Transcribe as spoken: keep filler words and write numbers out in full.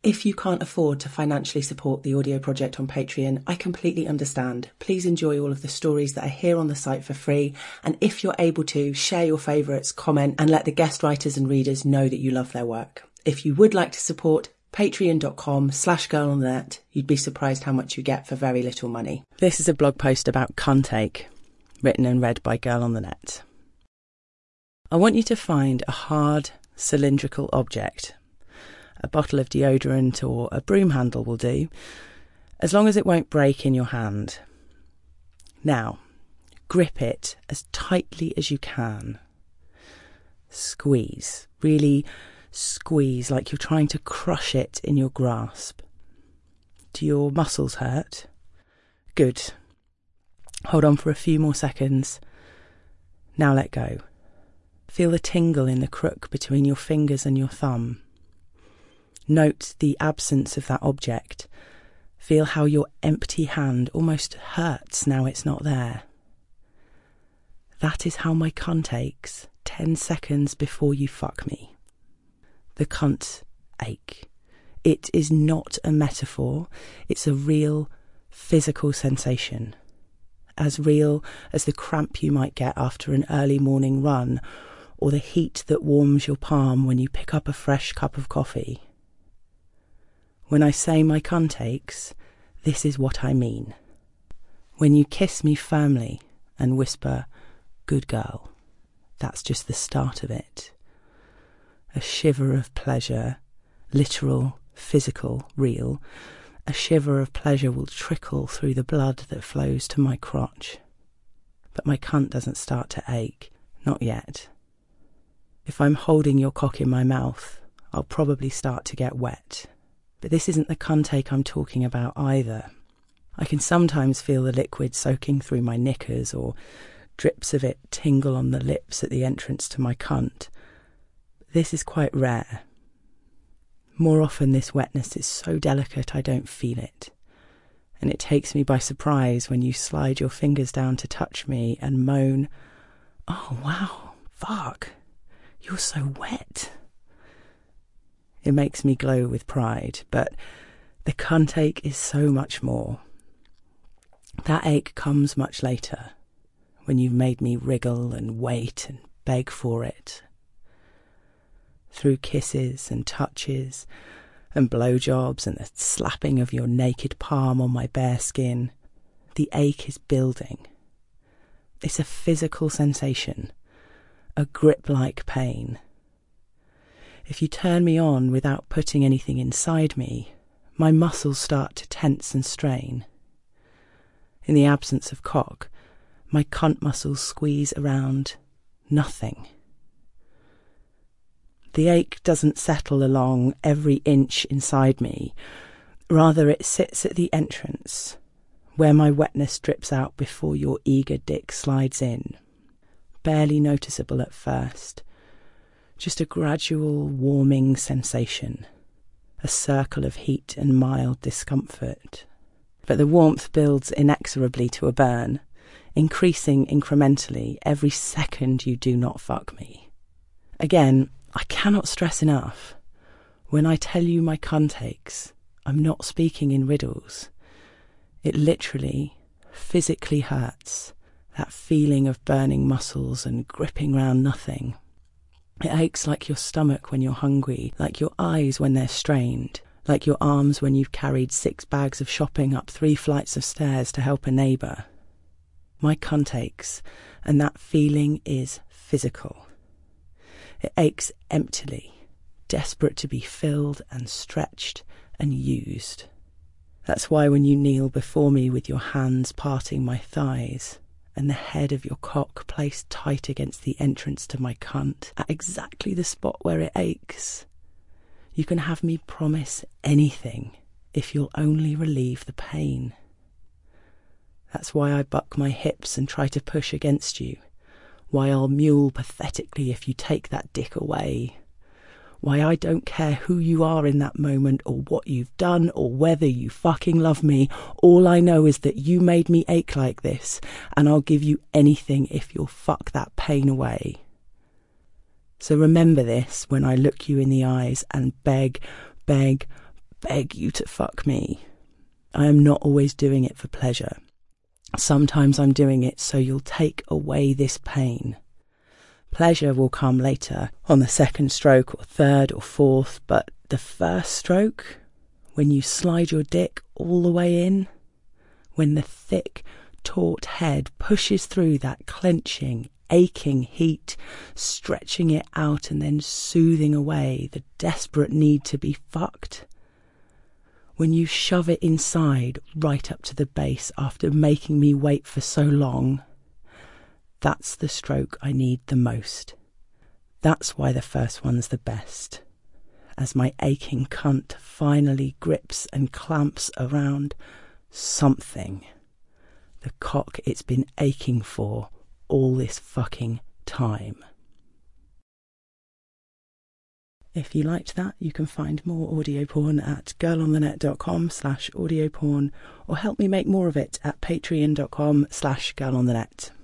If you can't afford to financially support the audio project on Patreon, I completely understand. Please enjoy all of the stories that are here on the site for free. And if you're able to, share your favourites, comment, and let the guest writers and readers know that you love their work. If you would like to support, patreon.com slash girl on the net. You'd be surprised how much you get for very little money. This is a blog post about cuntake, written and read by Girl on the Net. I want you to find a hard, cylindrical object. A bottle of deodorant or a broom handle will do, as long as it won't break in your hand. Now, grip it as tightly as you can. Squeeze, really squeeze like you're trying to crush it in your grasp. Do your muscles hurt? Good. Hold on for a few more seconds. Now let go. Feel the tingle in the crook between your fingers and your thumb. Note the absence of that object. Feel how your empty hand almost hurts now it's not there. That is how my cunt aches ten seconds before you fuck me. The cunt ache. It is not a metaphor. It's a real physical sensation. As real as the cramp you might get after an early morning run, or the heat that warms your palm when you pick up a fresh cup of coffee. When I say my cunt aches, this is what I mean. When you kiss me firmly and whisper, "Good girl," that's just the start of it. A shiver of pleasure, literal, physical, real. A shiver of pleasure will trickle through the blood that flows to my crotch. But my cunt doesn't start to ache, not yet. If I'm holding your cock in my mouth, I'll probably start to get wet. But this isn't the cuntake I'm talking about either. I can sometimes feel the liquid soaking through my knickers or drips of it tingle on the lips at the entrance to my cunt. This is quite rare. More often this wetness is so delicate I don't feel it. And it takes me by surprise when you slide your fingers down to touch me and moan, "Oh wow, fuck, you're so wet." It makes me glow with pride, but the cunt ache is so much more. That ache comes much later, when you've made me wriggle and wait and beg for it. Through kisses and touches and blowjobs and the slapping of your naked palm on my bare skin, the ache is building. It's a physical sensation, a grip-like pain. If you turn me on without putting anything inside me, my muscles start to tense and strain. In the absence of cock, my cunt muscles squeeze around nothing. The ache doesn't settle along every inch inside me. Rather, it sits at the entrance, where my wetness drips out before your eager dick slides in. Barely noticeable at first. Just a gradual warming sensation, a circle of heat and mild discomfort. But the warmth builds inexorably to a burn, increasing incrementally every second you do not fuck me. Again, I cannot stress enough, when I tell you my cunt aches, I'm not speaking in riddles. It literally, physically hurts, that feeling of burning muscles and gripping round nothing. It aches like your stomach when you're hungry, like your eyes when they're strained, like your arms when you've carried six bags of shopping up three flights of stairs to help a neighbour. My cunt aches, and that feeling is physical. It aches emptily, desperate to be filled and stretched and used. That's why when you kneel before me with your hands parting my thighs, and the head of your cock placed tight against the entrance to my cunt, at exactly the spot where it aches. You can have me promise anything if you'll only relieve the pain. That's why I buck my hips and try to push against you, why I'll mule pathetically if you take that dick away, why I don't care who you are in that moment or what you've done or whether you fucking love me. All I know is that you made me ache like this, and I'll give you anything if you'll fuck that pain away. So remember this when I look you in the eyes and beg, beg, beg you to fuck me. I am not always doing it for pleasure. Sometimes I'm doing it so you'll take away this pain. Pleasure will come later, on the second stroke or third or fourth, but the first stroke, when you slide your dick all the way in, when the thick, taut head pushes through that clenching, aching heat, stretching it out and then soothing away the desperate need to be fucked. When you shove it inside right up to the base after making me wait for so long, that's the stroke I need the most. That's why the first one's the best. As my aching cunt finally grips and clamps around something, the cock it's been aching for all this fucking time. If you liked that, you can find more audio porn at girlonthenet.com slash audio porn or help me make more of it at patreon.com slash girlonthenet.